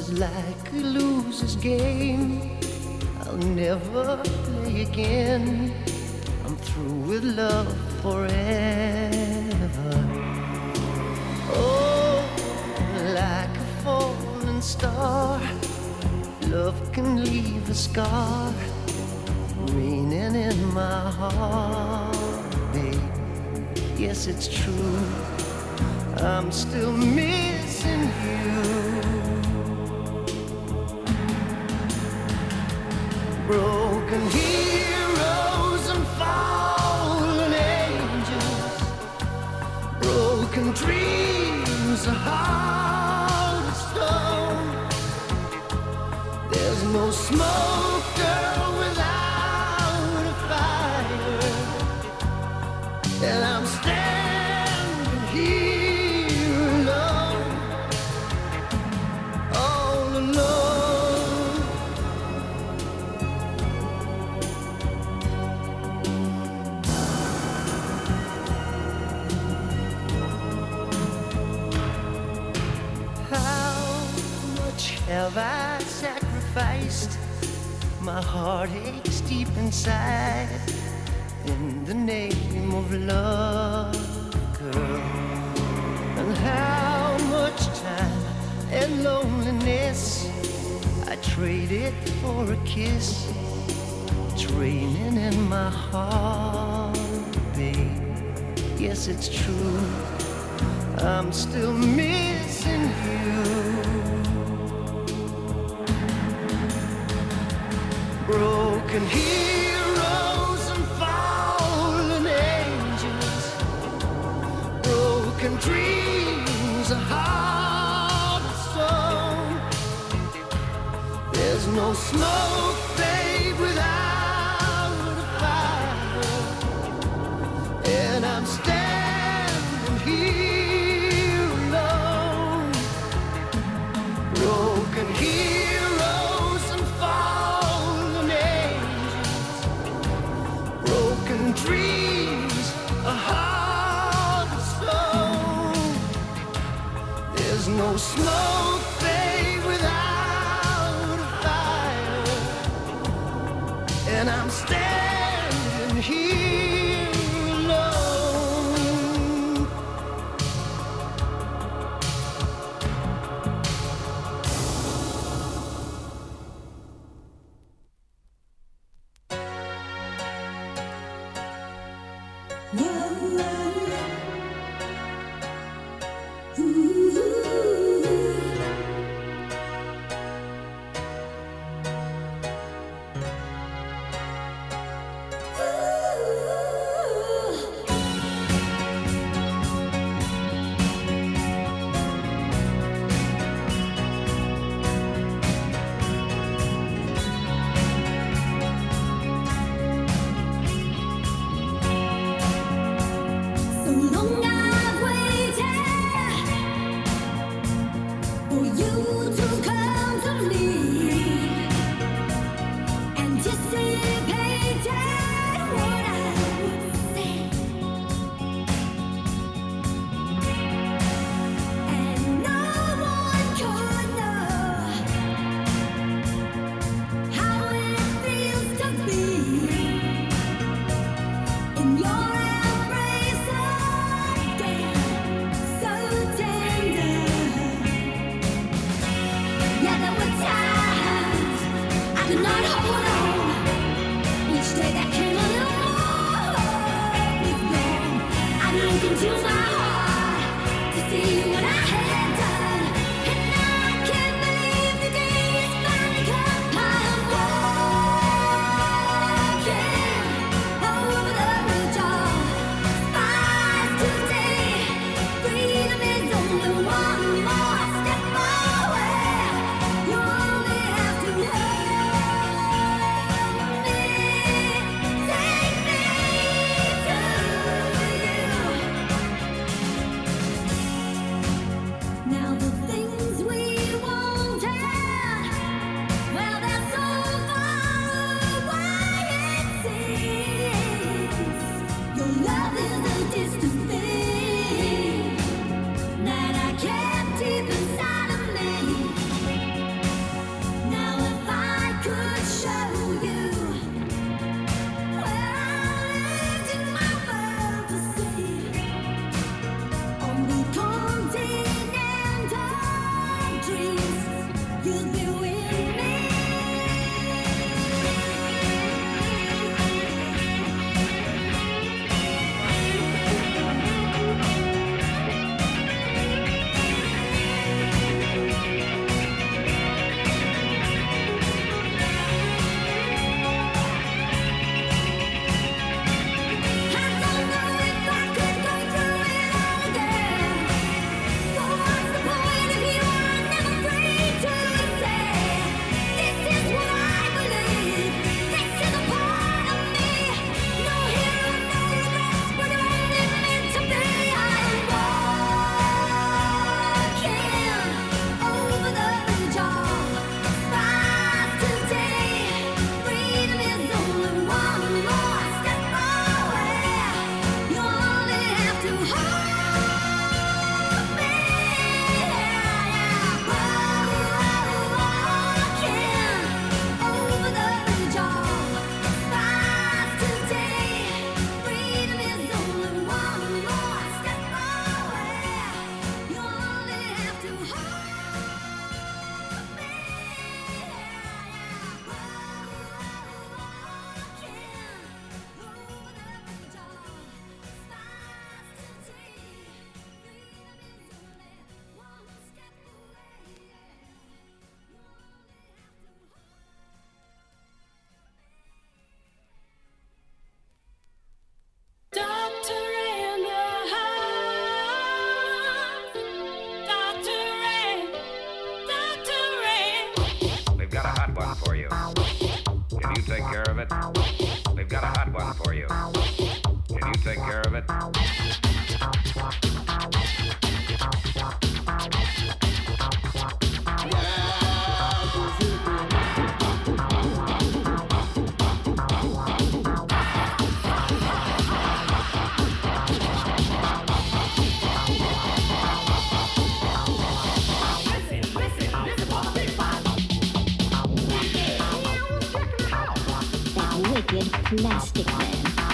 is like a loser's game. I'll never play again. I'm through with love forever. Oh, like a falling star, love can leave a scar, raining in my heart, babe. Yes, it's true, I'm still missing you. Broken heroes and fallen angels, broken dreams, a heart of stone. There's no smoke, girl, without a fire, and I'm standing here alone, all alone. Have I sacrificed? My heart aches deep inside in the name of love, girl. And how much time and loneliness I traded for a kiss. It's raining in my heart, babe. Yes, it's true, I'm still missing you. Broken heroes and fallen angels, broken dreams, a heart of stone. There's no smoke, babe, without a fire, and I'm standing here alone. Broken heroes and fallen dreams, a heart of stone. There's no smoke, babe, without a fire, and I'm standing here alone. take care of it? We've got a hot one for you. Can you take care of it? Wicked Plastic Man.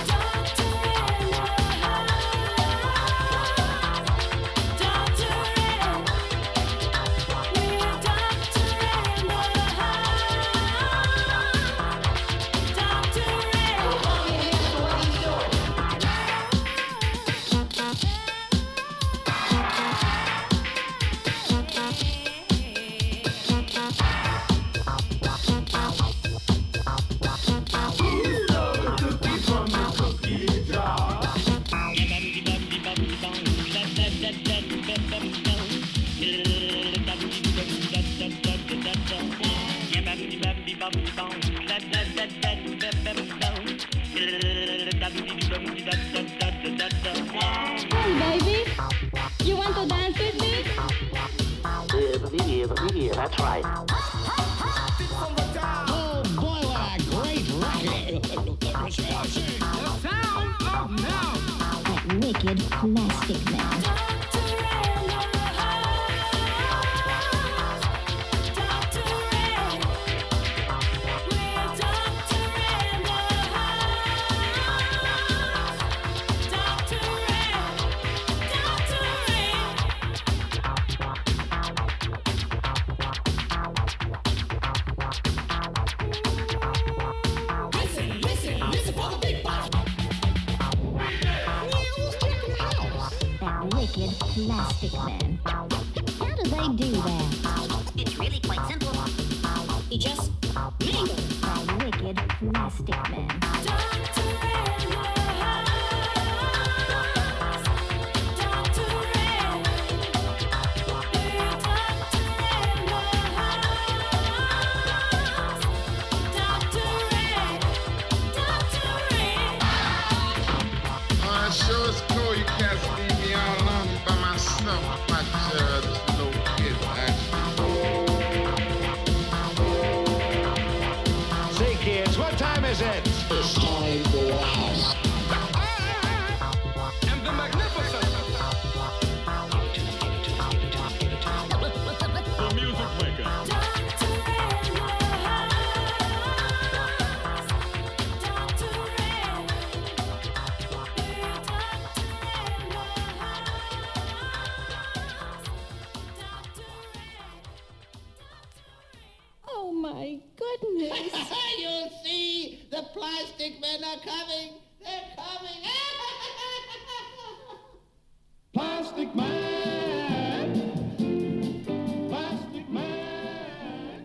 Hey, baby, you want to dance with me? Yeah, that's right. Oh boy, what a great record! The sound of now. That wicked Plastic Man. Wicked Plastic Man. How do they do that? It's really quite simple. You just mingle. That wicked Plastic Man. Sure it's cool. You can't leave me all alone by myself. Like this little kid, actually. Say, kids, what time is it? It's time for a house. And the magnificent. The music maker. Oh my goodness. You see, the Plastic Men are coming. They're coming. Plastic Man. Plastic Man.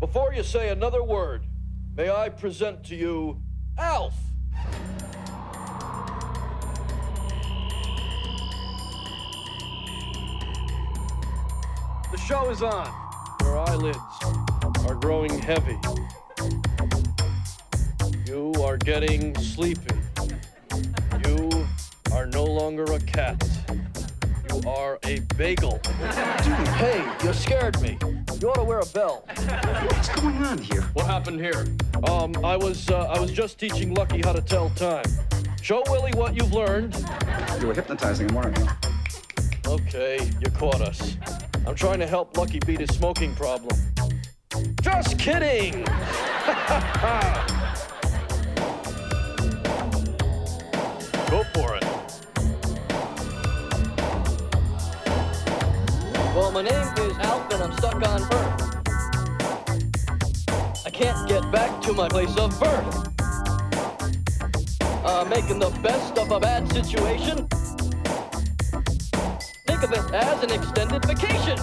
Before you say another word, may I present to you Alf. The show is on. Your eyelids are growing heavy. You are getting sleepy. You are no longer a cat. You are a bagel. Dude, hey, you scared me. You ought to wear a bell. What's going on here? What happened here? I was just teaching Lucky how to tell time. Show Willie what you've learned. You were hypnotizing him, weren't you? Okay, you caught us. I'm trying to help Lucky beat his smoking problem. Just kidding! Go for it. Well, my name is Alf and I'm stuck on Earth. I can't get back to my place of birth. Making the best of a bad situation. Think of it as an extended vacation.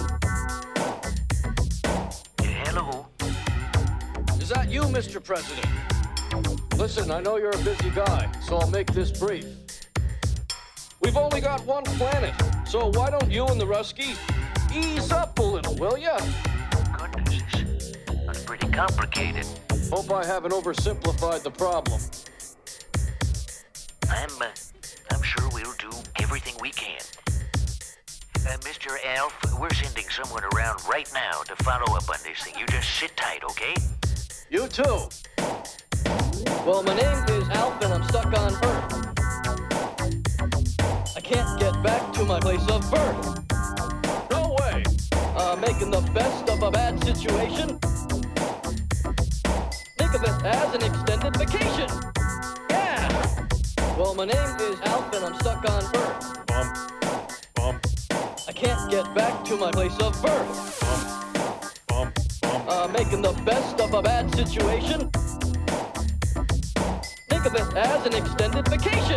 Hello? Is that you, Mr. President? Listen, I know you're a busy guy, so I'll make this brief. We've only got one planet, so why don't you and the Rusky ease up a little, will ya? Goodness, that's pretty complicated. Hope I haven't oversimplified the problem. I'm sure we'll do everything we can. Mr. Alf, we're sending someone around right now to follow up on this thing. You just sit tight, okay? You too. Well, my name is Alf and I'm stuck on Earth. I can't get back to my place of birth. No way. Making the best of a bad situation. Think of it as an extended vacation. Yeah. Well, my name is Alf and I'm stuck on Earth. I can't get back to my place of birth. Making the best of a bad situation. Think of it as an extended vacation.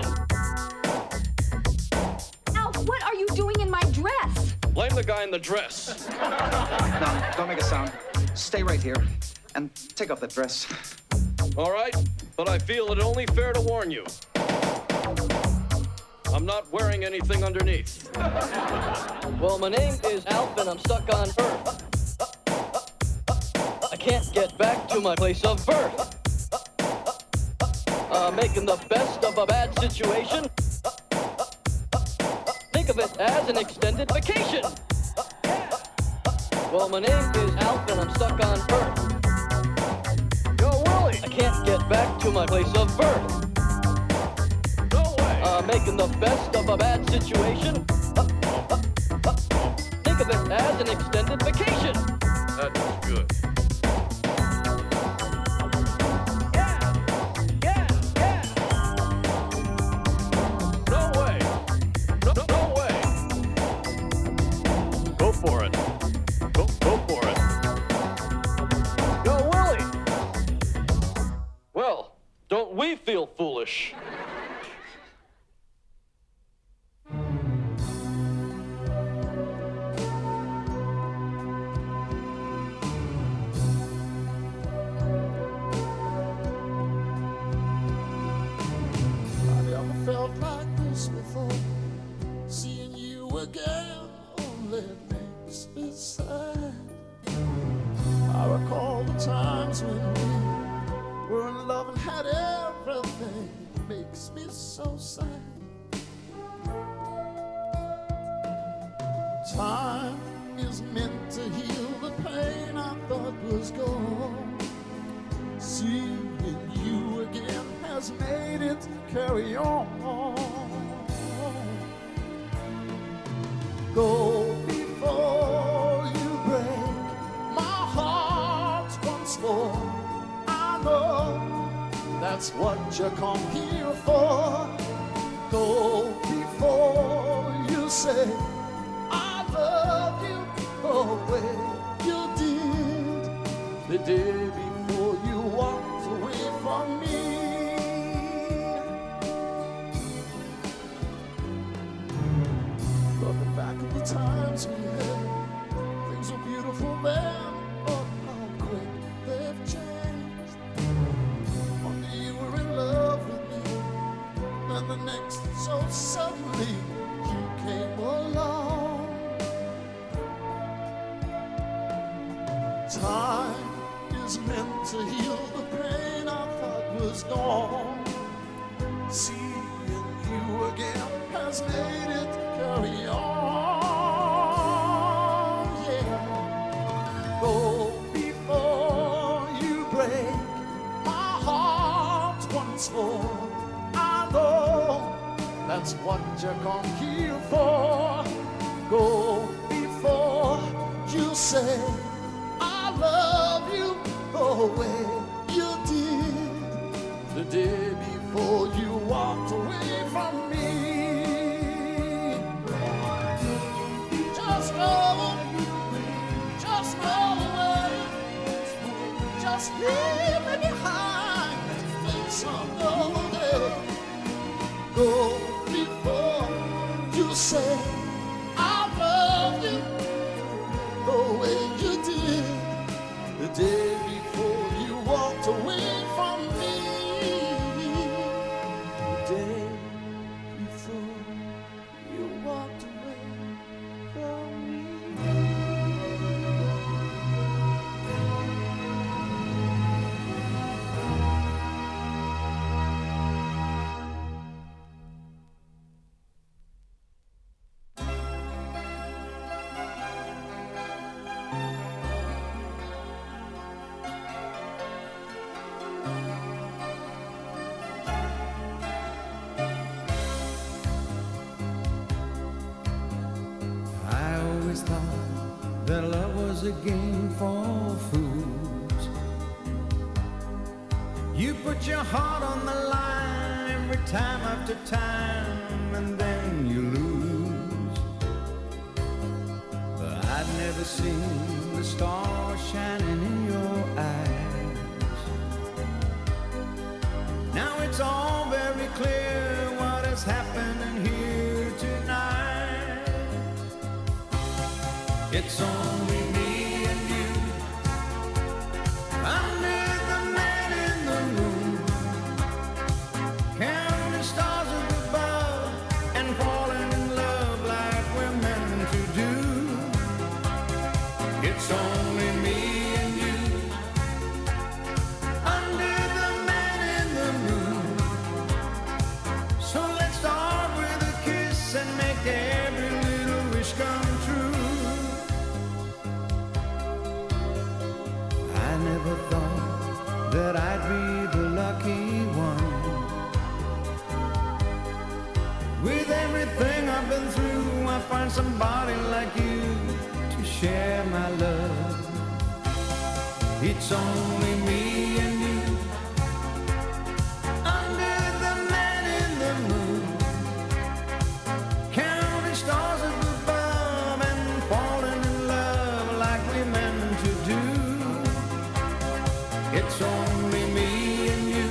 Alf, what are you doing in my dress? Blame the guy in the dress. No, don't make a sound. Stay right here and take off that dress. All right, but I feel it only fair to warn you. I'm not wearing anything underneath. Well, my name is Alf and I'm stuck on Earth. I can't get back to my place of birth. Making the best of a bad situation. Think of it as an extended vacation. Well, my name is Alf and I'm stuck on Earth. Yo, Willie! I can't get back to my place of birth. Making the best of a bad situation. Think of it as an extended vacation. That was good. Yeah, yeah, yeah. No way. No way. Go for it. Go for it. Yo, Willie. Well, don't we feel foolish? Time is meant to heal the pain I thought was gone. Seeing you again has made it carry on. Go before you break my heart once more. I know that's what you come here for. Go before you say love you the way you did the day before you walked away from me. Looking back at the times we had, things were beautiful then, but how quick Time is meant to heal the pain I thought was gone. Seeing you again has made it carry on. Yeah. Go before you break my heart once more. I know that's what you're gone here for. Go before you say I love you the way you did the day before you walked away from me. Just go away, just leave me behind and face another day. Go before you say I love you the way you did the day before you walked away from me. The day before you walked away from me. That love was a game for fools. You put your heart on the line every time after time, and then you lose. But I'd never seen the stars shining in your eyes. Now it's all very clear what is happening here tonight. It's only me and you under the man in the moon, counting stars up above and falling in love like we're meant to do. It's only me and you under the man in the moon. So let's start with a kiss and make every little wish come true. I never thought that I'd be the lucky one. With everything I've been through, I find somebody like you to share my love. It's only me and you under the man in the moon, counting stars up above and falling in love like we meant to do. It's only me and you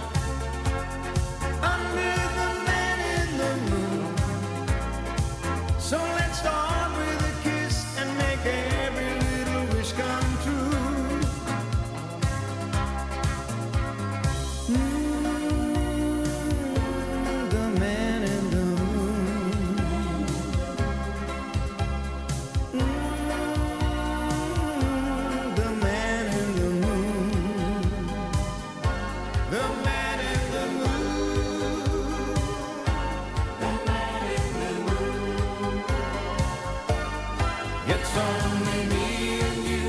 under the man in the moon. So let's start with a kiss and make every little wish come true. The man in the moon. The man in the moon. The man in the moon. The man in the moon. It's only me and you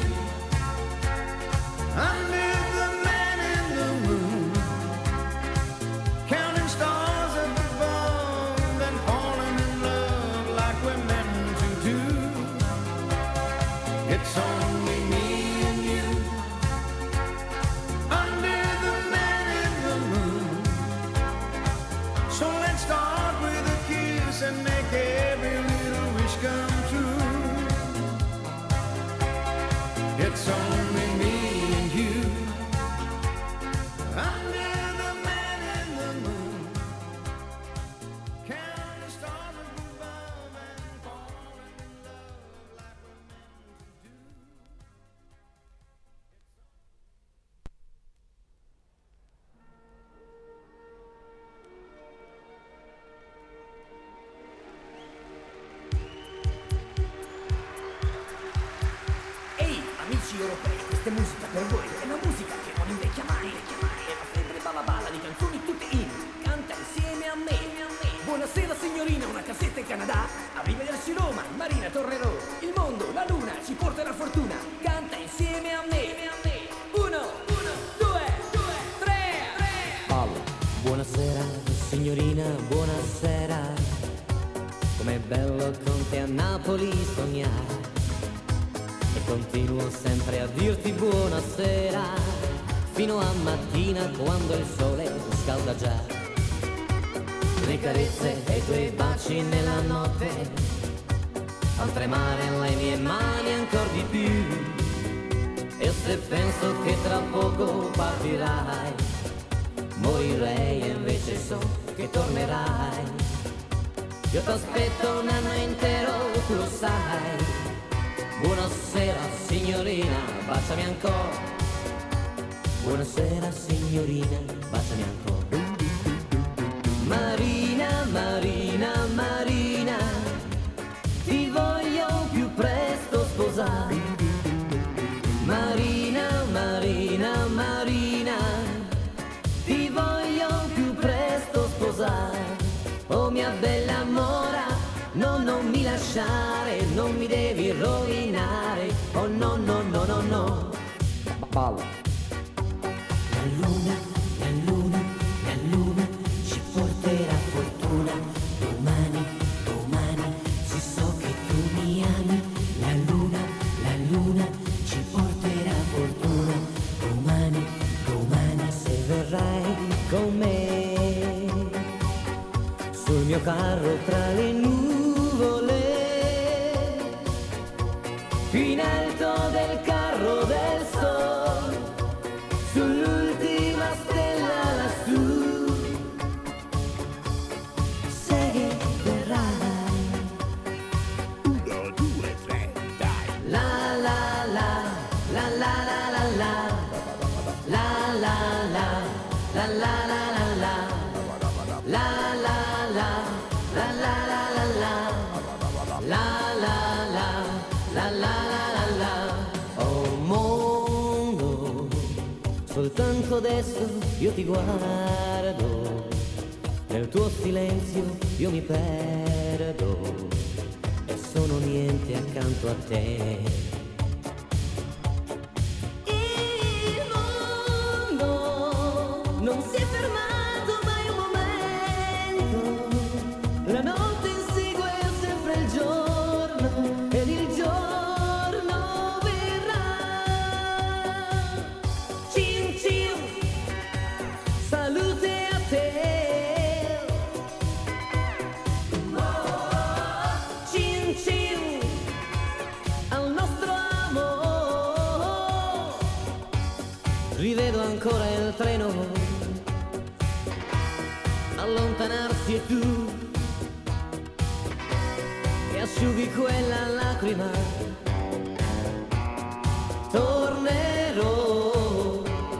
under the man in the moon, counting stars up above and falling in love like we're meant to do. It's only me and you under the man in the moon. So let's start with a kiss and make every little wish come true. It's only me and you under the man in the moon, counting stars up above and falling in love like we're meant to do. Ehi, amici europei, questa è musica per voi, è una musica che non invecchia mai. È una febbre balla di canzoni tutte in. Canta insieme a me. Buonasera signorina, una casetta in Canada. Arrivederci Roma, Marina, tornerò. Il mondo, la luna, ci porterà fortuna. Canta insieme a me. 1, 2, 3. Ballo. Buonasera signorina, buonasera. Com'è bello con te a Napoli sognare. E continuo sempre a dirti buonasera, fino a mattina quando il sole scalda già. Le carezze e i tuoi baci nella notte fan tremare le mie mani ancora di più. E se penso che tra poco partirai, morirei e invece so che tornerai. Io t'aspetto un anno intero, tu lo sai. Buonasera signorina, baciami ancora. Buonasera signorina, baciami ancora. Marina, Marina, Marina, ti voglio più presto sposare. Marina, Marina, Marina, ti voglio più presto sposare. Oh mia bella mora, no, non mi lasciare, non mi devi rovinare. Oh no, no, no, no, no. Balla. La luna, la luna, la luna ci porterà fortuna. Domani, domani, si so che tu mi ami. La luna ci porterà fortuna. Domani, domani, se verrai con me sul mio carro tra le nuvole, più in alto del carro del sol, sull'ultima stella lassù, sai che verrai. 1, 2, 3, dai. La la la, la la la la la, la la la, la la la la la, la la la, la la la la la, la la la, la la la la. Oh mondo, soltanto adesso io ti guardo, nel tuo silenzio io mi perdo e sono niente accanto a te. Il mondo non si è fermato mai un momento, la notte insegue sempre il giorno ed il giorno verrà. Cin cin, salute a te. Cin cin, al nostro amore. Rivedo ancora il treno allontanarsi e tu che asciughi quella lacrima. Tornerò,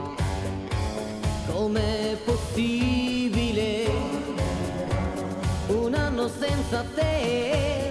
com'è possibile un anno senza te?